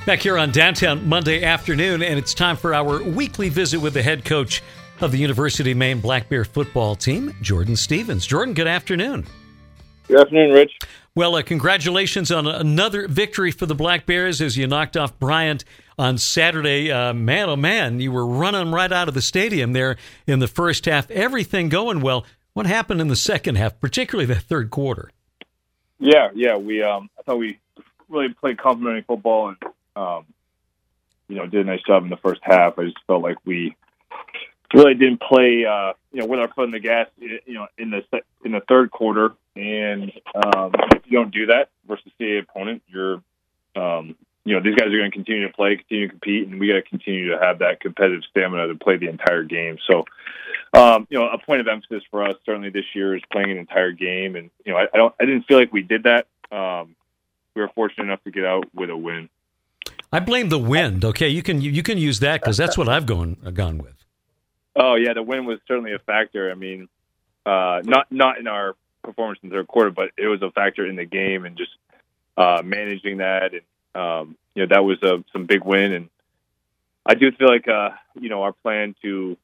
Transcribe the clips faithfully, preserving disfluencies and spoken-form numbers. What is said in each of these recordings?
Back here on Downtown Monday afternoon, and it's time for our weekly visit with the head coach of the University of Maine Black Bear football team, Jordan Stevens. Jordan, good afternoon. Good afternoon, Rich. Well, uh, congratulations on another victory for the Black Bears as you knocked off Bryant on Saturday. Uh, man, oh man, you were running right out of the stadium there in the first half. Everything going well. What happened in the second half, particularly the third quarter? Yeah, yeah, we um, I thought we really played complimentary football and um, you know did a nice job in the first half. I just felt like we really didn't play uh, you know with our foot in the gas you know in the in the third quarter. And um, if you don't do that versus the opponent, you're um, you know these guys are going to continue to play, continue to compete, and we got to continue to have that competitive stamina to play the entire game. So. Um, you know, a point of emphasis for us certainly this year is playing an entire game, and you know, I, I don't, I didn't feel like we did that. Um, we were fortunate enough to get out with a win. I blame the wind. Okay, you can you can use that because that's what I've gone gone with. Oh yeah, the wind was certainly a factor. I mean, uh, not not in our performance in the third quarter, but it was a factor in the game and just uh, managing that, and um, you know, that was a some big win. And I do feel like uh, you know our plan to.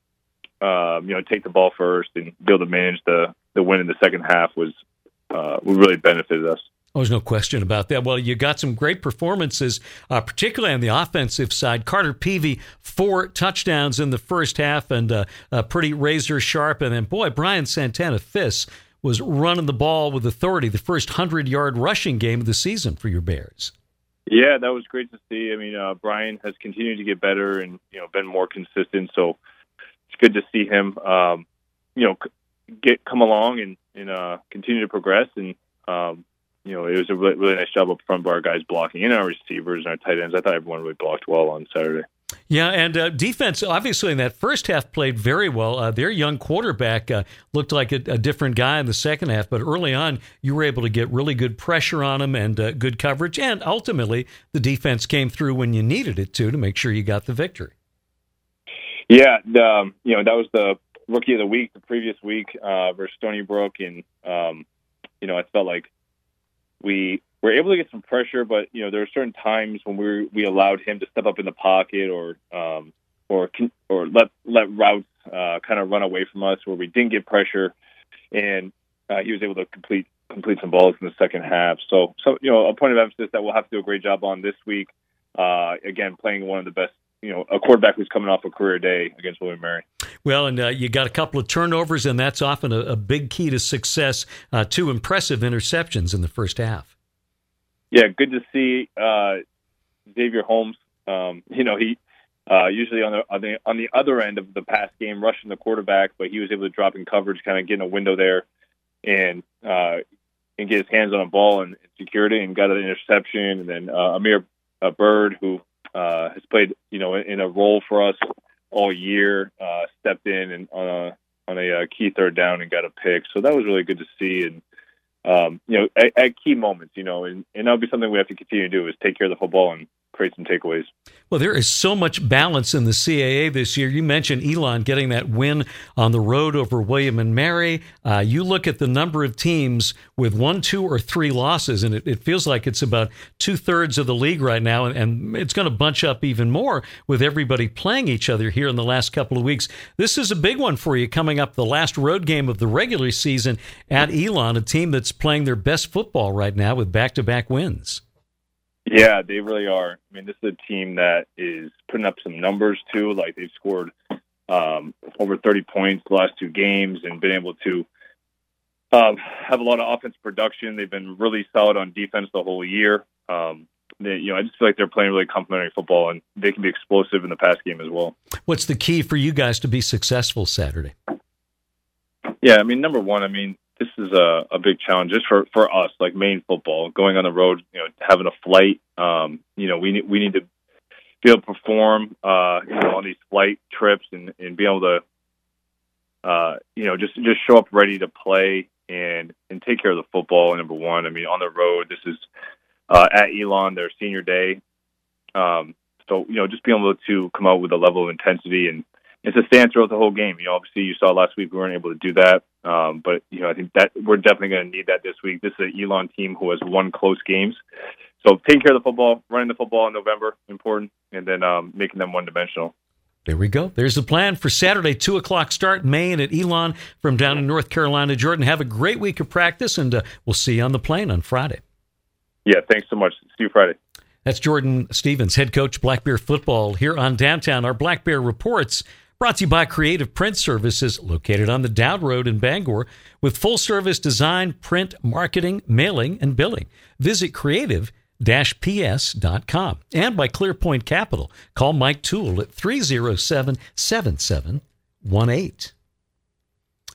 Um, you know, take the ball first and be able to manage the, the win in the second half was uh, really benefited us. Oh, there's no question about that. Well, you got some great performances, uh, particularly on the offensive side. Carter Peavy, four touchdowns in the first half and uh, uh, pretty razor sharp. And then, boy, Brian Santana Fiss was running the ball with authority, the first hundred-yard rushing game of the season for your Bears. Yeah, that was great to see. I mean, uh, Brian has continued to get better and, you know, been more consistent. So, it's good to see him, um, you know, get come along and, and uh, continue to progress. And, um, you know, it was a really, really nice job up front by our guys blocking and our receivers and our tight ends. I thought everyone really blocked well on Saturday. Yeah, and uh, defense, obviously, in that first half played very well. Uh, their young quarterback uh, looked like a, a different guy in the second half, but early on, you were able to get really good pressure on him and uh, good coverage. And ultimately, the defense came through when you needed it to to make sure you got the victory. Yeah, um, you know, that was the rookie of the week, the previous week uh, versus Stony Brook. And, um, you know, I felt like we were able to get some pressure, but, you know, there were certain times when we we allowed him to step up in the pocket or um, or or let let routes uh, kind of run away from us where we didn't get pressure. And uh, he was able to complete complete some balls in the second half. So, so you know, a point of emphasis that we'll have to do a great job on this week. Uh, again, playing one of the best, you know, a quarterback who's coming off a career day against William and Mary. Well, and uh, you got a couple of turnovers, and that's often a, a big key to success. Uh, two impressive interceptions in the first half. Yeah, good to see uh, Xavier Holmes. Um, you know, he uh, usually on the, on the on the other end of the pass game, rushing the quarterback, but he was able to drop in coverage, kind of get in a window there, and uh, and get his hands on a ball and secured it and got an interception. And then uh, Amir uh, Bird, who Uh, has played, you know, in a role for us all year, uh, stepped in and on a, on a uh, key third down and got a pick. So that was really good to see. And, um, you know, at, at key moments, you know, and, and that'll be something we have to continue to do is take care of the football and create some takeaways. Well, there is so much balance in the C A A this year. You mentioned Elon getting that win on the road over William and Mary. Uh, you look at the number of teams with one, two, or three losses, and it, it feels like it's about two-thirds of the league right now, and, and it's going to bunch up even more with everybody playing each other here in the last couple of weeks. This is a big one for you coming up, the last road game of the regular season at Elon, a team that's playing their best football right now with back-to-back wins. Yeah, they really are. I mean, this is a team that is putting up some numbers, too. Like, they've scored um, over thirty points the last two games and been able to um, have a lot of offensive production. They've been really solid on defense the whole year. Um, they, you know, I just feel like they're playing really complimentary football, and they can be explosive in the pass game as well. What's the key for you guys to be successful Saturday? Yeah, I mean, number one, I mean, this is a, a big challenge just for, for us, like Maine football, going on the road, you know, having a flight. Um, you know, we need, we need to be able to perform, uh, you know, on these flight trips and, and be able to, uh, you know, just, just show up ready to play and, and take care of the football. Number one, I mean, on the road, this is uh, at Elon, their senior day. Um, so, you know, just being able to come out with a level of intensity and, and sustain throughout the whole game. You know, obviously you saw last week we weren't able to do that. Um, but, you know, I think that we're definitely going to need that this week. This is an Elon team who has won close games. So taking care of the football, running the football in November, important, and then um, making them one-dimensional. There we go. There's the plan for Saturday, two o'clock start, Maine at Elon from down in North Carolina. Jordan, have a great week of practice, and uh, we'll see you on the plane on Friday. Yeah, thanks so much. See you Friday. That's Jordan Stevens, head coach Black Bear Football here on Downtown. Our Black Bear Reports brought to you by Creative Print Services, located on the Dowd Road in Bangor, with full-service design, print, marketing, mailing, and billing. Visit creative dash p s dot com. And by ClearPoint Capital. Call Mike Toole at three oh seven, seven seven one eight.